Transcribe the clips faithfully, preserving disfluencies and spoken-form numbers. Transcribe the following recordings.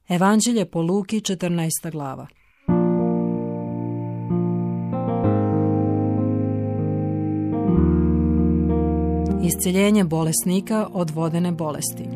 Evanđelje po Luki, četrnaesta glava. Isceljenje bolesnika od vodene bolesti.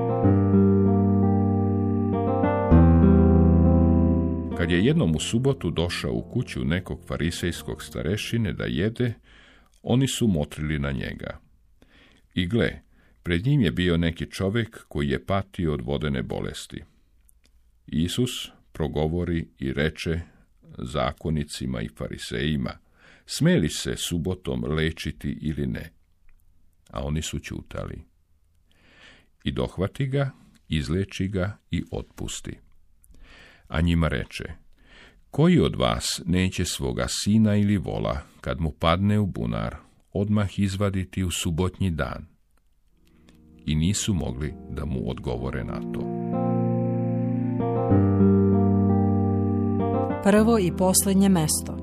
Kad je jednom u subotu došao u kuću nekog farisejskog starešine da jede, oni su motrili na njega. I gle, pred njim je bio neki čovjek koji je patio od vodene bolesti. Isus progovori i reče zakonicima i farisejima, sme li se subotom lečiti ili ne? A oni su ćutali. I dohvati ga, izleči ga i otpusti. A njima reče, koji od vas neće svoga sina ili vola, kad mu padne u bunar, odmah izvaditi u subotnji dan? I nisu mogli da mu odgovore na to. Prvo i posljednje mesto.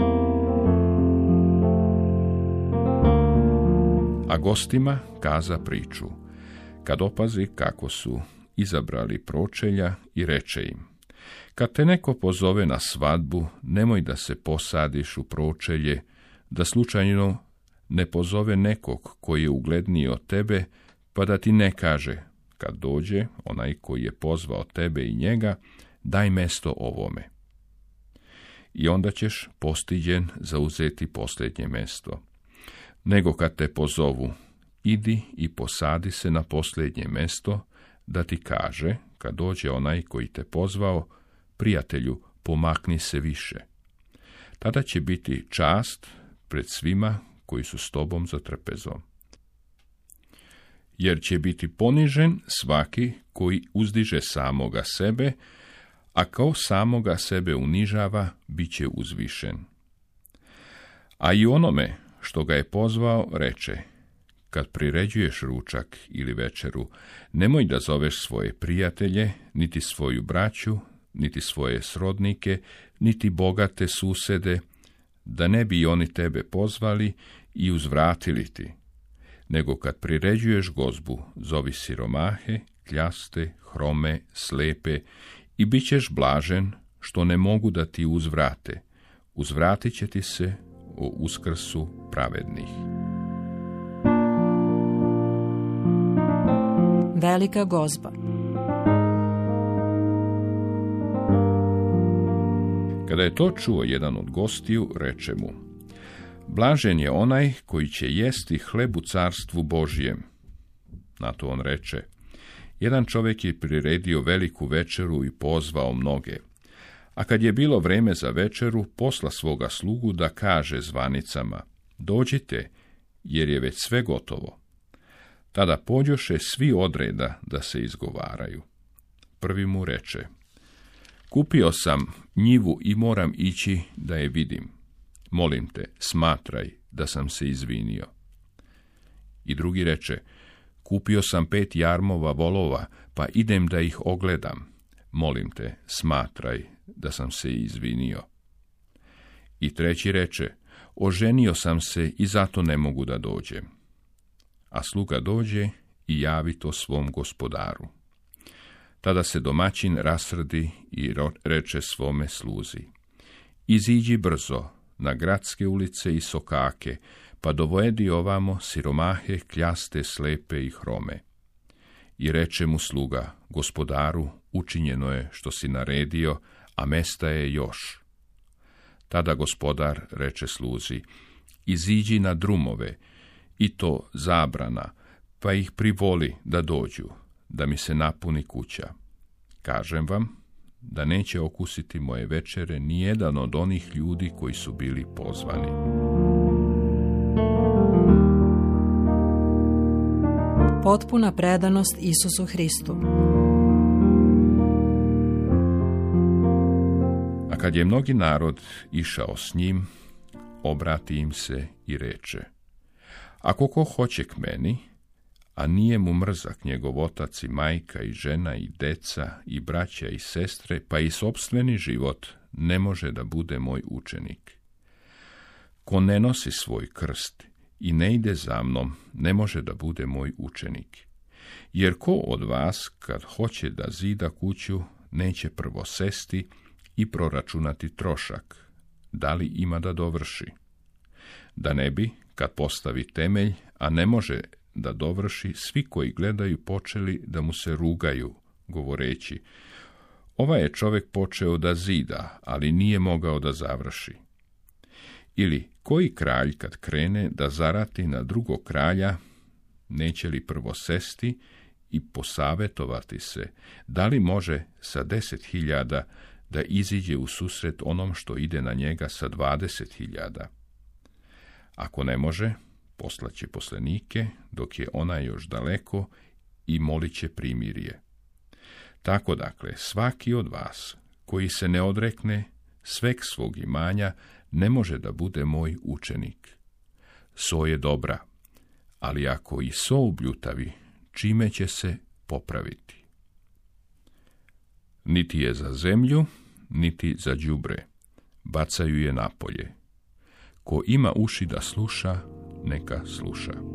A gostima kaza priču, kad opazi kako su izabrali pročelja i reče im, kad te neko pozove na svadbu, nemoj da se posadiš u pročelje, da slučajno ne pozove nekog koji je ugledniji od tebe, pa da ti ne kaže, kad dođe onaj koji je pozvao tebe i njega, daj mesto ovome. I onda ćeš postiđen zauzeti posljednje mesto. Nego kad te pozovu, idi i posadi se na posljednje mesto, da ti kaže, kad dođe onaj koji te pozvao, prijatelju, pomakni se više. Tada će biti čast pred svima koji su s tobom za trpezom. Jer će biti ponižen svaki koji uzdiže samoga sebe, a kao samoga sebe unižava, bit će uzvišen. A i onome što ga je pozvao reče, kad priređuješ ručak ili večeru, nemoj da zoveš svoje prijatelje, niti svoju braću, niti svoje srodnike, niti bogate susede, da ne bi oni tebe pozvali i uzvratili ti. Nego kad priređuješ gozbu, zovi siromahe, kljaste, hrome, slepe i bit ćeš blažen što ne mogu da ti uzvrate. Uzvratit će ti se o uskrsu pravednih. Velika gozba. Kada je to čuo jedan od gostiju, reče mu, blažen je onaj koji će jesti hleb u carstvu Božjem. Na to on reče, jedan čovjek je priredio veliku večeru i pozvao mnoge. A kad je bilo vreme za večeru, posla svoga slugu da kaže zvanicama, dođite, jer je već sve gotovo. Tada pođoše svi odreda da se izgovaraju. Prvi mu reče, kupio sam njivu i moram ići da je vidim. Molim te, smatraj da sam se izvinio. I drugi reče, kupio sam pet jarmova volova, pa idem da ih ogledam. Molim te, smatraj da sam se izvinio. I treći reče, oženio sam se i zato ne mogu da dođem. A sluga dođe i javi to svom gospodaru. Tada se domaćin rasrdi i reče svome sluzi, iziđi brzo na gradske ulice i sokake, pa dovedi ovamo siromahe, kljaste, slepe i hrome. I reče mu sluga, gospodaru, učinjeno je što si naredio, a mesta je još. Tada gospodar reče sluzi, iziđi na drumove, i to zabrana, pa ih privoli da dođu, da mi se napuni kuća. Kažem vam, da neće okusiti moje večere nijedan od onih ljudi koji su bili pozvani. Potpuna predanost Isusu Hristu. A kad je mnogi narod išao s njim, obrati im se i reče, ako ko hoće k meni, a nije mu mrzak njegov otac i majka i žena i deca i braća i sestre, pa i sopstveni život, ne može da bude moj učenik. Ko ne nosi svoj krst i ne ide za mnom, ne može da bude moj učenik. Jer ko od vas, kad hoće da zida kuću, neće prvo sesti i proračunati trošak, da li ima da dovrši, da ne bi, kad postavi temelj, a ne može da dovrši, svi koji gledaju počeli da mu se rugaju, govoreći: ovaj je čovjek počeo da zida, ali nije mogao da završi. Ili koji kralj kad krene da zarati na drugog kralja, neće li prvo sesti i posavetovati se, da li može sa deset hiljada da iziđe u susret onom što ide na njega sa dvadeset hiljada? Ako ne može, poslaće poslenike dok je ona još daleko i molit će primirje. Tako dakle, svaki od vas koji se ne odrekne sveg svog imanja ne može da bude moj učenik. So je dobra, ali ako i so ubljutavi, čime će se popraviti? Niti je za zemlju, niti za đubre, bacaju je napolje. Ko ima uši da sluša, neka sluša.